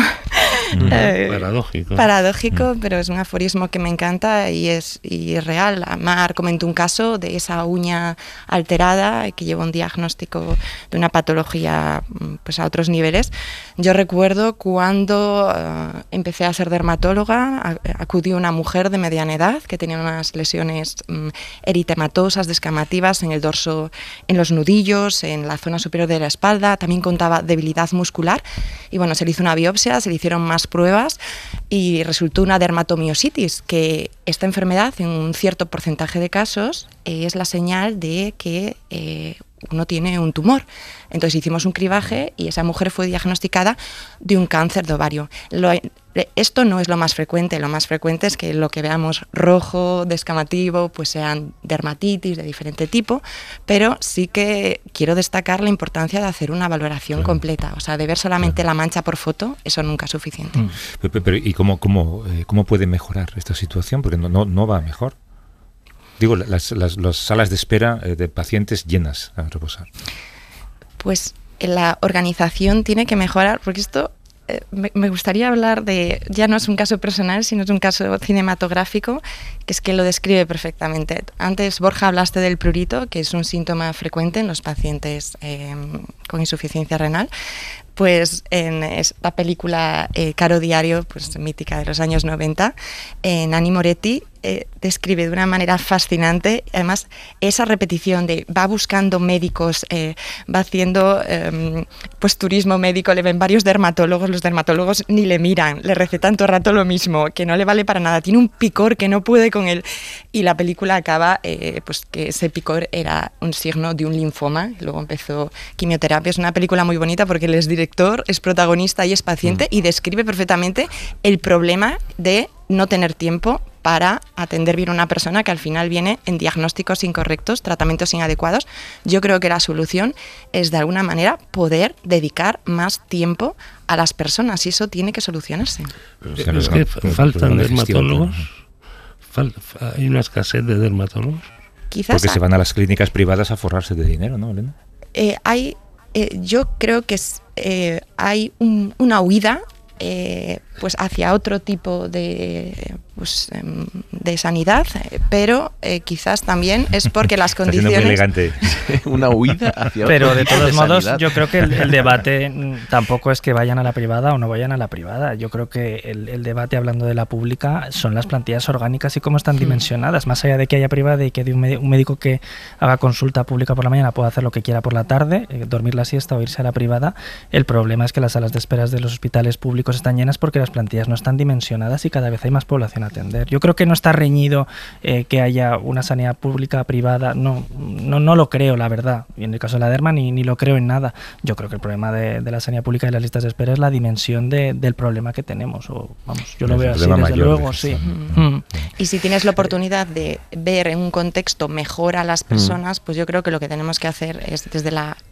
paradójico, pero es un aforismo que me encanta y es real. Mar comentó un caso de esa uña alterada que lleva un diagnóstico de una patología pues a otros niveles. Yo recuerdo cuando empecé a ser dermatóloga, acudió una mujer de mediana edad que tenía unas lesiones eritematosas, descamativas en el dorso, en los nudillos, en la zona superior de la espalda. También contaba debilidad muscular y bueno, se le hizo una biopsia, se le hicieron más pruebas y resultó una dermatomiositis, que esta enfermedad en un cierto porcentaje de casos es la señal de que uno tiene un tumor. Entonces hicimos un cribaje y esa mujer fue diagnosticada de un cáncer de ovario. Esto no es lo más frecuente es que lo que veamos rojo, descamativo, pues sean dermatitis de diferente tipo, pero sí que quiero destacar la importancia de hacer una valoración completa, o sea, de ver solamente la mancha por foto, eso nunca es suficiente. Pero ¿y cómo puede mejorar esta situación? Porque no va mejor. Digo, las salas de espera de pacientes llenas a reposar. Pues la organización tiene que mejorar, porque esto me gustaría hablar de, ya no es un caso personal, sino es un caso cinematográfico, que es que lo describe perfectamente. Antes, Borja, hablaste del prurito, que es un síntoma frecuente en los pacientes con insuficiencia renal. Pues en la película Caro Diario, pues mítica de los años 90, Nanni Moretti describe de una manera fascinante, además, esa repetición de va buscando médicos, va haciendo pues turismo médico, le ven varios dermatólogos, los dermatólogos ni le miran, le recetan todo el rato lo mismo, que no le vale para nada, tiene un picor que no puede con él, y la película acaba pues que ese picor era un signo de un linfoma, luego empezó quimioterapia. Es una película muy bonita porque él es director, es protagonista y es paciente y describe perfectamente el problema de no tener tiempo para atender bien a una persona que al final viene en diagnósticos incorrectos, tratamientos inadecuados. Yo creo que la solución es de alguna manera poder dedicar más tiempo a las personas y eso tiene que solucionarse. Pero es que faltan dermatólogos, hay una escasez de dermatólogos. Quizás porque se van a las clínicas privadas a forrarse de dinero, ¿no, Elena? Yo creo que hay una huida pues hacia otro tipo de sanidad, pero quizás también es porque las condiciones... Muy elegante. Una huida hacia otro Pero de tipo todos modos, sanidad. yo creo que el debate tampoco es que vayan a la privada o no vayan a la privada. Yo creo que el debate, hablando de la pública, son las plantillas orgánicas y cómo están dimensionadas. Más allá de que haya privada y que de un médico que haga consulta pública por la mañana pueda hacer lo que quiera por la tarde, dormir la siesta o irse a la privada, el problema es que las salas de esperas de los hospitales públicos están llenas porque las plantillas no están dimensionadas y cada vez hay más población a atender. Yo creo que no está reñido que haya una sanidad pública privada, no lo creo, la verdad. Y en el caso de la derma ni lo creo en nada. Yo creo que el problema de la sanidad pública y las listas de espera es la dimensión del problema que tenemos. O, vamos, yo lo veo así, desde luego, sí. Y si tienes la oportunidad de ver en un contexto mejor a las personas, pues yo creo que lo que tenemos que hacer es desde la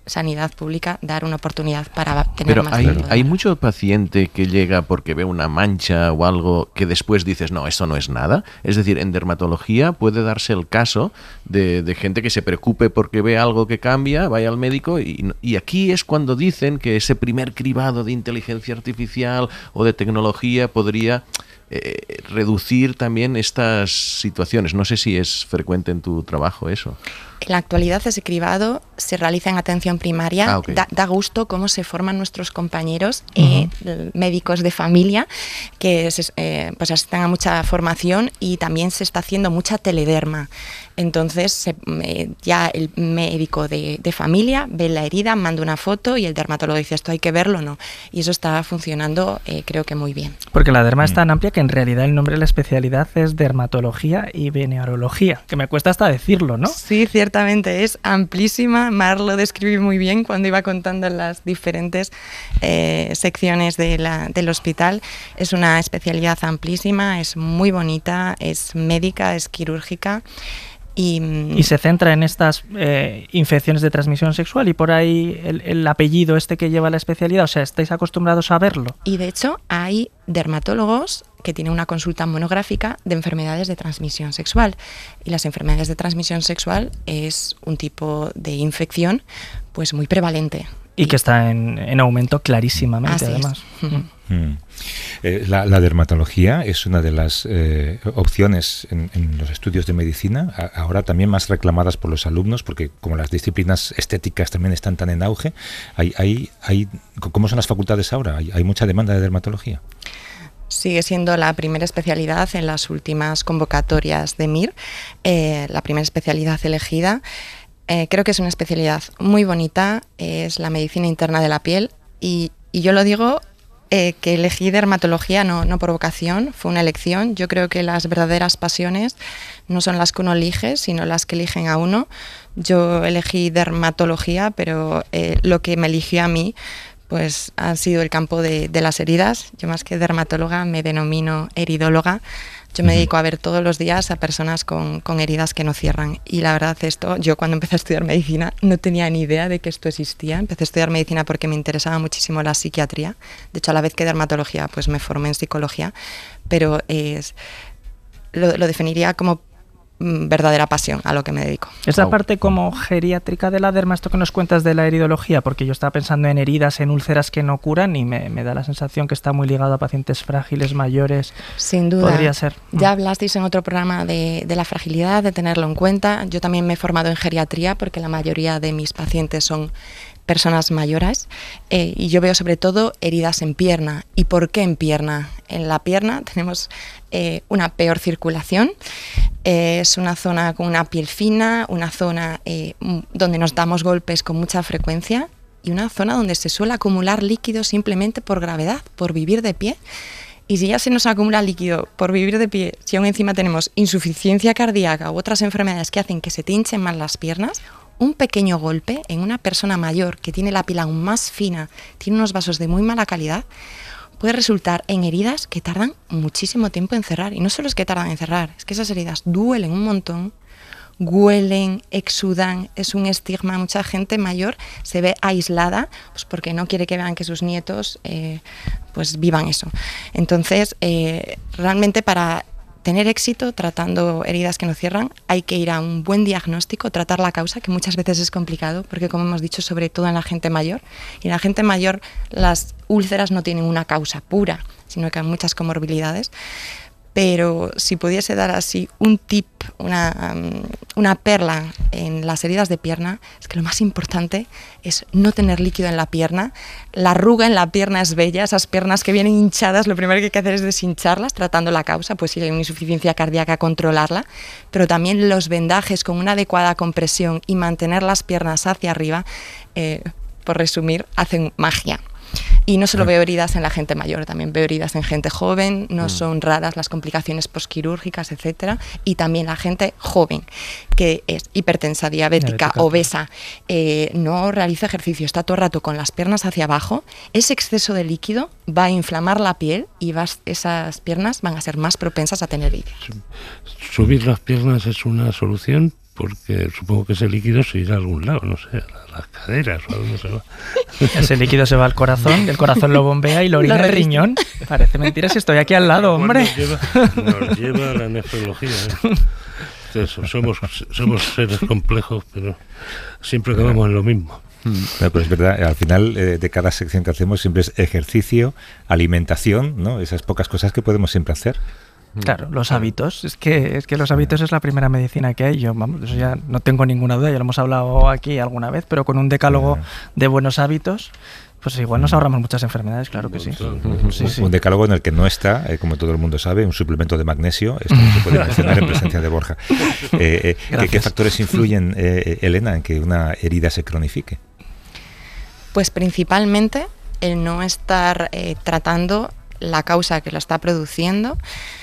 sanidad pública dar una oportunidad para tener más tiempo. Pero hay mucho paciente que llega porque ve una mancha o algo que después dices, no, esto no es nada. Es decir, en dermatología puede darse el caso de gente que se preocupe porque ve algo que cambia, vaya al médico y aquí es cuando dicen que ese primer cribado de inteligencia artificial o de tecnología podría reducir también estas situaciones. No sé si es frecuente en tu trabajo eso. En la actualidad ese cribado se realiza en atención primaria. Okay. Da gusto cómo se forman nuestros compañeros médicos de familia que pues asisten a mucha formación y también se está haciendo mucha telederma. Entonces ya el médico de familia ve la herida, manda una foto y el dermatólogo dice esto hay que verlo o no. Y eso está funcionando creo que muy bien. Porque la derma es tan amplia que en realidad el nombre de la especialidad es dermatología y venereología, que me cuesta hasta decirlo, ¿no? Sí, ciertamente es amplísima. Mar lo describí muy bien cuando iba contando las diferentes secciones del hospital. Es una especialidad amplísima, es muy bonita, es médica, es quirúrgica. Y se centra en estas infecciones de transmisión sexual y por ahí el apellido que lleva la especialidad, o sea, ¿estáis acostumbrados a verlo? Y de hecho hay dermatólogos que tienen una consulta monográfica de enfermedades de transmisión sexual. Y las enfermedades de transmisión sexual es un tipo de infección pues muy prevalente. Y que está en aumento clarísimamente, además. La dermatología es una de las opciones en los estudios de medicina, ahora también más reclamadas por los alumnos, porque como las disciplinas estéticas también están tan en auge, ¿cómo son las facultades ahora? ¿Hay mucha demanda de dermatología? Sigue siendo la primera especialidad en las últimas convocatorias de MIR, la primera especialidad elegida. Creo que es una especialidad muy bonita, es la medicina interna de la piel y yo lo digo que elegí dermatología no por vocación, fue una elección. Yo creo que las verdaderas pasiones no son las que uno elige, sino las que eligen a uno. Yo elegí dermatología, pero lo que me eligió a mí pues ha sido el campo de las heridas. Yo más que dermatóloga me denomino heridóloga. Yo me dedico a ver todos los días a personas con heridas que no cierran. Y la verdad yo cuando empecé a estudiar medicina no tenía ni idea de que esto existía. Empecé a estudiar medicina porque me interesaba muchísimo la psiquiatría. De hecho, a la vez que dermatología, pues me formé en psicología. Pero lo definiría como verdadera pasión a lo que me dedico. Esa parte como geriátrica de la derma, esto que nos cuentas de la heridología, porque yo estaba pensando en heridas, en úlceras que no curan y me da la sensación que está muy ligado a pacientes frágiles, mayores. Sin duda. Podría ser. Ya hablasteis en otro programa de la fragilidad, de tenerlo en cuenta. Yo también me he formado en geriatría porque la mayoría de mis pacientes son personas mayores y yo veo sobre todo heridas en pierna. ¿Y por qué en pierna? En la pierna tenemos una peor circulación, es una zona con una piel fina, una zona donde nos damos golpes con mucha frecuencia y una zona donde se suele acumular líquido simplemente por gravedad, por vivir de pie. Y si ya se nos acumula líquido por vivir de pie, si aún encima tenemos insuficiencia cardíaca u otras enfermedades que hacen que se te hinchen más las piernas, un pequeño golpe en una persona mayor que tiene la piel aún más fina, tiene unos vasos de muy mala calidad, puede resultar en heridas que tardan muchísimo tiempo en cerrar. Y no solo es que tardan en cerrar, es que esas heridas duelen un montón, huelen, exudan, es un estigma. Mucha gente mayor se ve aislada pues porque no quiere que vean que sus nietos pues vivan eso. Entonces, realmente para tener éxito tratando heridas que no cierran, hay que ir a un buen diagnóstico, tratar la causa, que muchas veces es complicado, porque como hemos dicho, sobre todo en la gente mayor, y en la gente mayor las úlceras no tienen una causa pura, sino que hay muchas comorbilidades. Pero si pudiese dar así un tip, una perla en las heridas de pierna, es que lo más importante es no tener líquido en la pierna. La arruga en la pierna es bella, esas piernas que vienen hinchadas, lo primero que hay que hacer es deshincharlas, tratando la causa, pues si hay una insuficiencia cardíaca, controlarla, pero también los vendajes con una adecuada compresión y mantener las piernas hacia arriba, por resumir, hacen magia. Y no solo veo heridas en la gente mayor, también veo heridas en gente joven, no son raras las complicaciones posquirúrgicas, etcétera, y también la gente joven, que es hipertensa, diabética, obesa, no realiza ejercicio, está todo el rato con las piernas hacia abajo, ese exceso de líquido va a inflamar la piel y esas piernas van a ser más propensas a tener heridas. Subir las piernas es una solución porque supongo que ese líquido se irá a algún lado, no sé, a las caderas o a dónde se va. Ese líquido se va al corazón, y el corazón lo bombea y lo orina el riñón. Parece mentira si estoy aquí al lado, hombre. Nos lleva a la nefrología. Eso, somos seres complejos, pero siempre acabamos en lo mismo. No, pero es verdad, al final de cada sección que hacemos siempre es ejercicio, alimentación, ¿no? Esas pocas cosas que podemos siempre hacer. Claro, los hábitos. Es que los hábitos es la primera medicina que hay. Yo, vamos, eso ya no tengo ninguna duda, ya lo hemos hablado aquí alguna vez, pero con un decálogo de buenos hábitos, pues igual nos ahorramos muchas enfermedades, claro que sí. Un decálogo en el que no está, como todo el mundo sabe, un suplemento de magnesio. Esto no se puede mencionar en presencia de Borja. ¿Qué factores influyen, Elena, en que una herida se cronifique? Pues principalmente el no estar tratando la causa que lo está produciendo,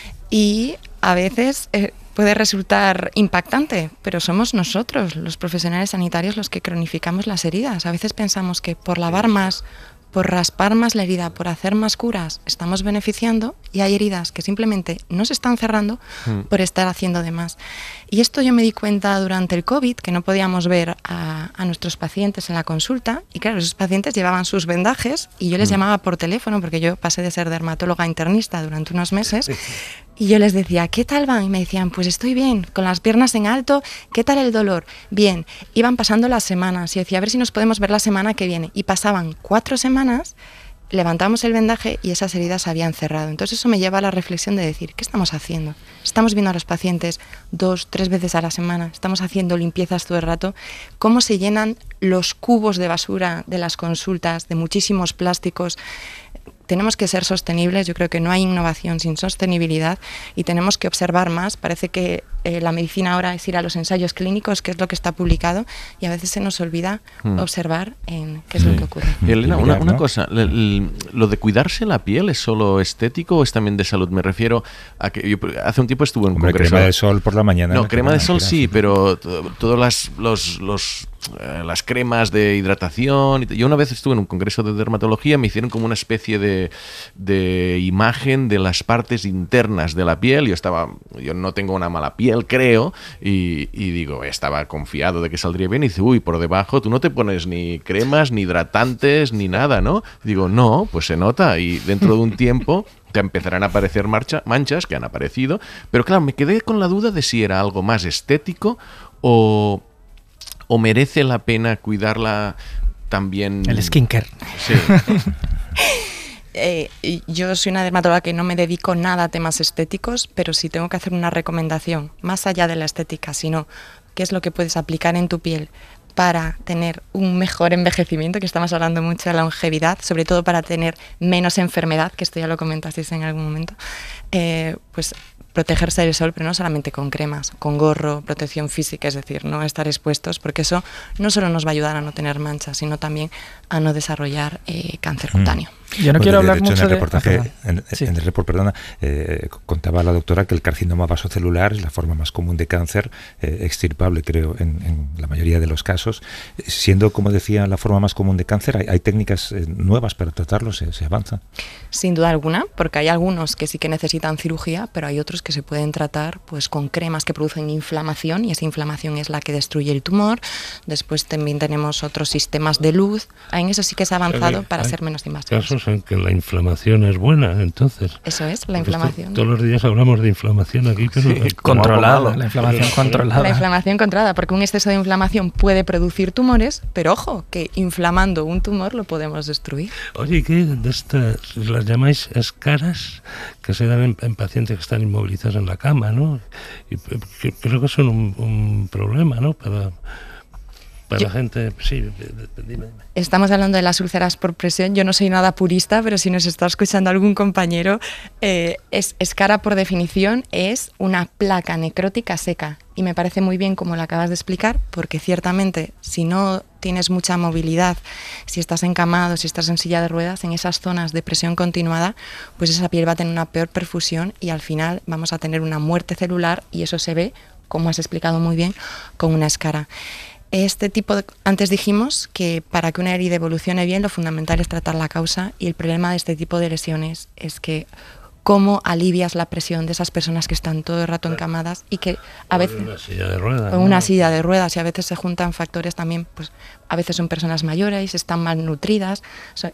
y a veces puede resultar impactante, pero somos nosotros, los profesionales sanitarios, los que cronificamos las heridas. A veces pensamos que por lavar más, por raspar más la herida, por hacer más curas, estamos beneficiando, y hay heridas que simplemente no se están cerrando por estar haciendo de más. Y esto yo me di cuenta durante el COVID, que no podíamos ver a nuestros pacientes en la consulta, y claro, esos pacientes llevaban sus vendajes y yo les llamaba por teléfono, porque yo pasé de ser dermatóloga internista durante unos meses, y yo les decía, ¿qué tal van? Y me decían, pues estoy bien, con las piernas en alto. ¿Qué tal el dolor? Bien. Iban pasando las semanas y decía, a ver si nos podemos ver la semana que viene. Y pasaban 4 semanas, levantábamos el vendaje y esas heridas se habían cerrado. Entonces eso me lleva a la reflexión de decir, ¿qué estamos haciendo? Estamos viendo a los pacientes 2, 3 veces a la semana, estamos haciendo limpiezas todo el rato. ¿Cómo se llenan los cubos de basura de las consultas, de muchísimos plásticos? Tenemos que ser sostenibles, yo creo que no hay innovación sin sostenibilidad, y tenemos que observar más. Parece que la medicina ahora es ir a los ensayos clínicos, que es lo que está publicado, y a veces se nos olvida observar en qué es lo que ocurre. Elena, una cosa, ¿lo de cuidarse la piel es solo estético o es también de salud? Me refiero a que yo hace un tiempo estuve en un congreso... Crema de sol por la mañana. No, crema de sol sí, pero todas las cremas de hidratación. Yo una vez estuve en un congreso de dermatología, me hicieron como una especie de imagen de las partes internas de la piel. Yo no tengo una mala piel, creo, y digo, estaba confiado de que saldría bien, y dice, uy, por debajo tú no te pones ni cremas, ni hidratantes, ni nada, ¿no? Digo, no, pues se nota, y dentro de un tiempo te empezarán a aparecer manchas, que han aparecido, pero claro, me quedé con la duda de si era algo más estético o merece la pena cuidarla también. El skincare. Sí. Yo soy una dermatóloga que no me dedico nada a temas estéticos, pero si tengo que hacer una recomendación, más allá de la estética, sino qué es lo que puedes aplicar en tu piel para tener un mejor envejecimiento, que estamos hablando mucho de la longevidad, sobre todo para tener menos enfermedad, que esto ya lo comentasteis en algún momento, pues protegerse del sol, pero no solamente con cremas, con gorro, protección física, es decir, no estar expuestos, porque eso no solo nos va a ayudar a no tener manchas, sino también a no desarrollar cáncer cutáneo. Yo no quiero hablar mucho en el reportaje, en el report, contaba la doctora que el carcinoma vasocelular es la forma más común de cáncer, extirpable, creo, en la mayoría de los casos. Siendo, como decía, la forma más común de cáncer, ¿hay técnicas nuevas para tratarlo? ¿Se avanza? Sin duda alguna, porque hay algunos que sí que necesitan cirugía, pero hay otros que se pueden tratar pues con cremas que producen inflamación, y esa inflamación es la que destruye el tumor. Después también tenemos otros sistemas de luz. En eso sí que se ha avanzado para ser menos invasivos. Casos en que la inflamación es buena, entonces. Eso es, la inflamación. Todos los días hablamos de inflamación aquí, pero controlada, la inflamación controlada. La inflamación controlada, porque un exceso de inflamación puede producir tumores, pero ojo, que inflamando un tumor lo podemos destruir. Oye, ¿qué de estas las llamáis escaras que se dan en pacientes que están inmovilizados en la cama, ¿no? Y creo que son un problema, ¿no? Para la gente, sí, dime. Estamos hablando de las úlceras por presión. Yo no soy nada purista, pero si nos está escuchando algún compañero, escara por definición es una placa necrótica seca. Y me parece muy bien como lo acabas de explicar, porque ciertamente si no tienes mucha movilidad, si estás encamado, si estás en silla de ruedas, en esas zonas de presión continuada, pues esa piel va a tener una peor perfusión y al final vamos a tener una muerte celular, y eso se ve, como has explicado muy bien, con una escara. Antes dijimos que para que una herida evolucione bien, lo fundamental es tratar la causa, y el problema de este tipo de lesiones es que cómo alivias la presión de esas personas que están todo el rato encamadas y que a veces... Una silla de ruedas. Una silla de ruedas, y a veces se juntan factores también, pues a veces son personas mayores, están malnutridas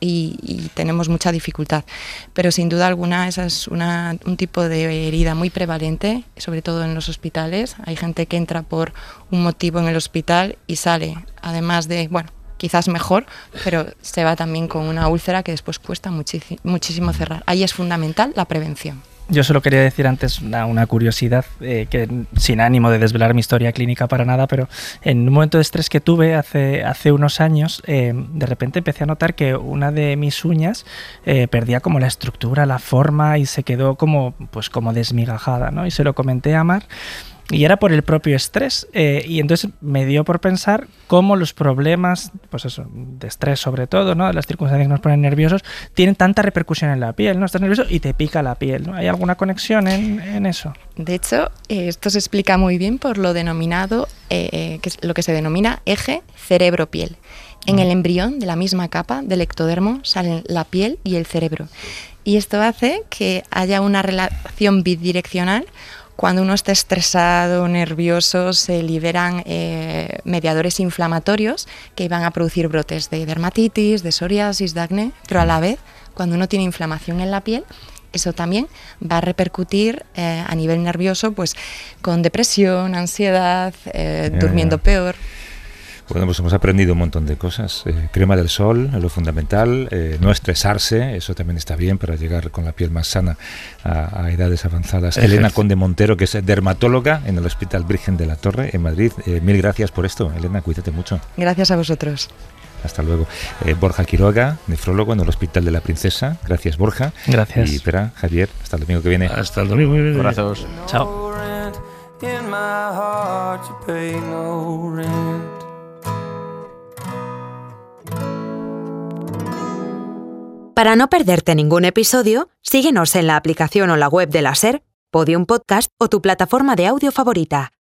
y tenemos mucha dificultad. Pero sin duda alguna esa es un tipo de herida muy prevalente, sobre todo en los hospitales. Hay gente que entra por un motivo en el hospital y sale, además de, bueno, quizás mejor, pero se va también con una úlcera que después cuesta muchísimo cerrar. Ahí es fundamental la prevención. Yo solo quería decir antes una curiosidad, que sin ánimo de desvelar mi historia clínica para nada, pero en un momento de estrés que tuve hace unos años, de repente empecé a notar que una de mis uñas perdía como la estructura, la forma, y se quedó como desmigajada, ¿no? Y se lo comenté a Mar. Y era por el propio estrés, y entonces me dio por pensar cómo los problemas, pues eso, de estrés sobre todo, ¿no? Las circunstancias que nos ponen nerviosos, tienen tanta repercusión en la piel, ¿no? Estás nervioso y te pica la piel, ¿no? ¿Hay alguna conexión en eso? De hecho, esto se explica muy bien por lo denominado, que es lo que se denomina eje cerebro-piel. En el embrión de la misma capa del ectodermo salen la piel y el cerebro. Y esto hace que haya una relación bidireccional. Cuando uno está estresado, nervioso, se liberan mediadores inflamatorios que van a producir brotes de dermatitis, de psoriasis, de acné, pero a la vez, cuando uno tiene inflamación en la piel, eso también va a repercutir a nivel nervioso, pues con depresión, ansiedad, durmiendo peor. Bueno, pues hemos aprendido un montón de cosas. Crema del sol, lo fundamental, no estresarse, eso también está bien para llegar con la piel más sana a edades avanzadas. Elena Conde Montero, que es dermatóloga en el Hospital Virgen de la Torre, en Madrid. Mil gracias por esto, Elena, cuídate mucho. Gracias a vosotros. Hasta luego. Borja Quiroga, nefrólogo en el Hospital de la Princesa. Gracias, Borja. Gracias. Y espera, Javier, hasta el domingo que viene. Hasta el domingo que viene. Abrazos. Chao. Para no perderte ningún episodio, síguenos en la aplicación o la web de la SER, Podium Podcast o tu plataforma de audio favorita.